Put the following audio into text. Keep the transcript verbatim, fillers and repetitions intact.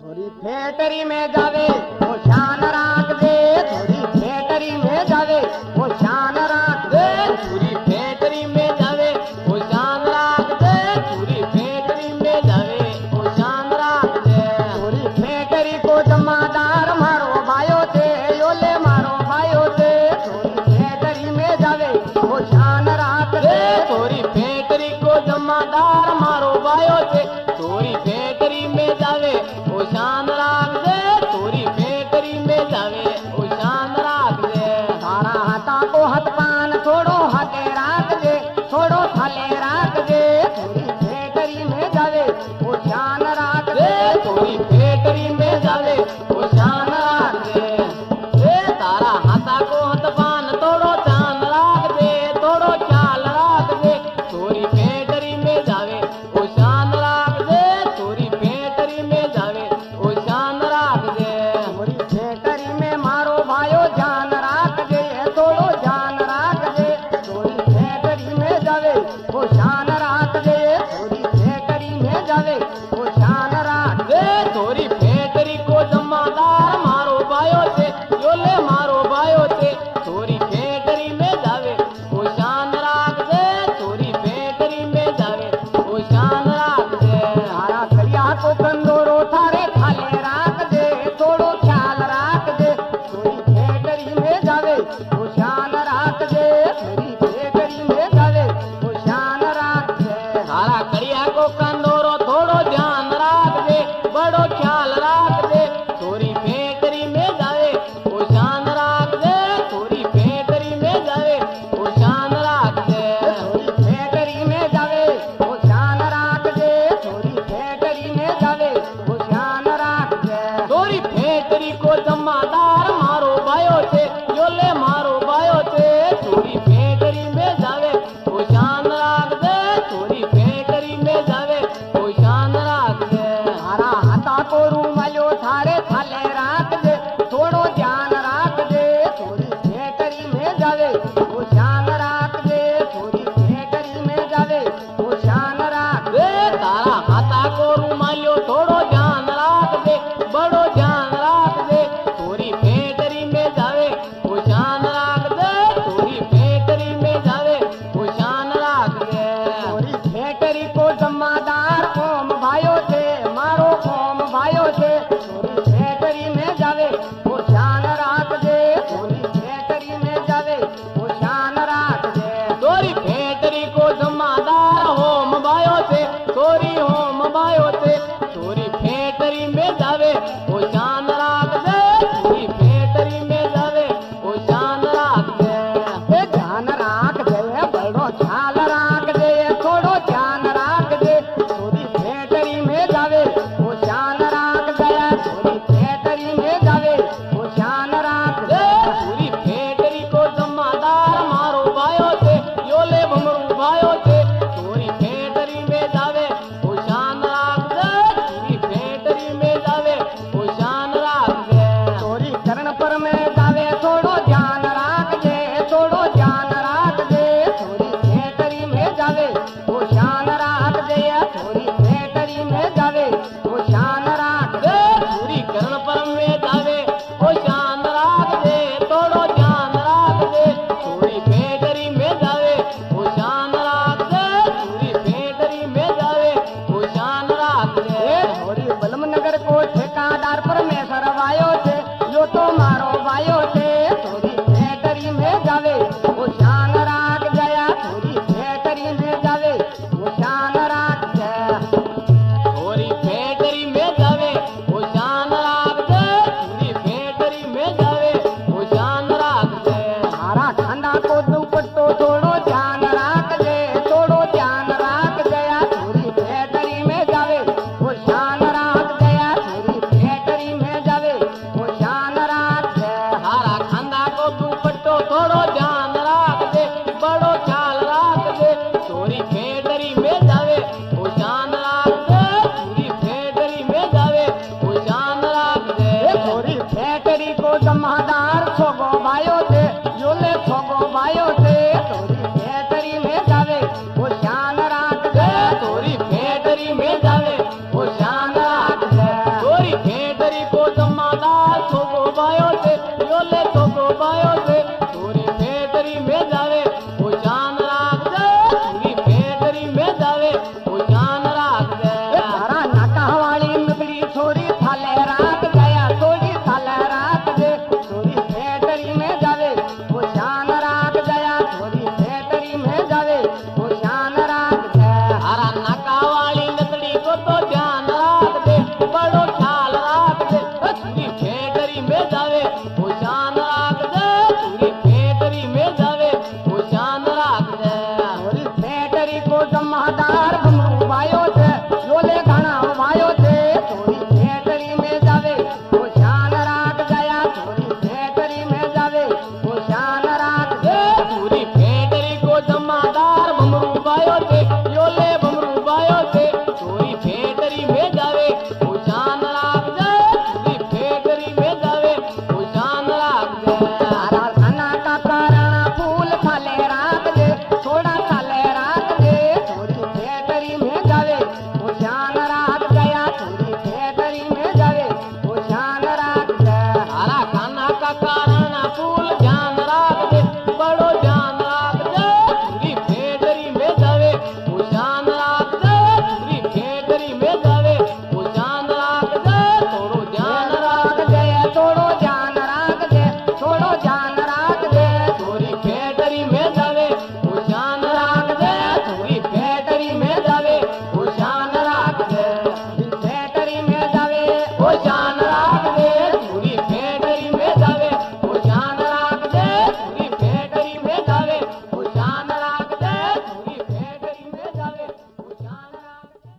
थोड़ी फैक्ट्री में जावे वो शान राख दे, थोड़ी फैक्ट्री में जावे वो शान राख दे, पूरी फैक्ट्री में जावे वो शान राख दे, पूरी फैक्ट्री में जावे वो शान राख दे। थोड़ी फैक्ट्री को जमादार मारो भाइयों थे, योले मारो भाइयों थे, थोड़ी फैक्ट्री में जावे वो शान राख दे, थोड़ी फैक्ट्री को जमादार मारो भाइयों थे, थोड़ी फैक्ट्री में जावे वो शान राख दे, थोड़ी फैक्ट्री में जावे वो शान राख दे। तारा हाथा को हथ पान थोड़ो हाथे राख दे, थोड़ो थाले राख दे, थोड़ी फैक्ट्री में जावे वो शान राख दे, थोड़ी फैक्ट्री में जावे वो शान राख दे। ए तारा हाथा को हथ पान थोड़ो ध्यान राख दे, थोड़ो ख्याल राख दे, थोड़ी फैक्ट्री में जावे वो शान राख दे, थोड़ी फैक्ट्री में जावे वो शान राख दे। थोड़ी फैक्ट्री में मारो भाइयों ध्यान राख दे, थोड़ो ध्यान राख दे, थोड़ी फैक्ट्री में जावे वो शान राख दे, थोड़ी फैक्ट्री में जावे वो शान राख दे, थोड़ी फैक्ट्री को जमादार मारो भाइयों थे, योले मारो भाइयों थे, थोड़ी फैक्ट्री में जावे वो शान राख दे, थोड़ी फैक्ट्री में जावे वो शान राख दे। तारा करिया को कंदोरो थारे थाले राख दे, थोड़ो ख्याल राख दे, थोड़ी फैक्ट्री में जावे वो शान राख दे, थोड़ी फैक्ट्री में जावे वो शान राख दे, तारा करिया को कंदोरो थोड़ो ध्यान राख दे, बड़ो ख्याल राख दे, थोड़ी फैक्ट्री में जावे वो शान राख दे, थोड़ी फैक्ट्री में जावे वो शान राख दे। थोड़ी फैक्ट्री में जावे वो शान राख दे, थोड़ी फैक्ट्री में जावे वो शान राख दे, थोड़ी फैक्ट्री को जमादार मारो भाइयों थे, योले मारो भाइयों थे, थोड़ी फैक्ट्री में जावे वो शान राख दे, थोड़ी फैक्ट्री में जावे वो शान राख दे। तारा हाथा को रूमालो थारे थाले राख दे, थोड़ो ध्यान राख दे, थोड़ी फैक्ट्री में जावे वो शान राख दे, थोड़ी फैक्ट्री में जावे वो शान राख दे, ए तारा हाथा को रुमालियो थोड़ो ध्यान राख दे, बड़ो ध्यान राख दे, थोड़ी फैक्ट्री में जावे वो शान राख दे, थोड़ी फैक्ट्री में जावे वो शान राख दे। थोड़ी फैक्ट्री को जमादार कौम भाइयों थे, मारो कौम भाइयों थे, थोड़ी फैक्ट्री में जावे वो शान राख दे, थोड़ी फैक्ट्री में जावे वो शान राख दे, थोड़ी फैक्ट्री को जमादार होम भाइयों थे, थोड़ी होम भाइयों थे, थोड़ी फैक्ट्री में जावे वो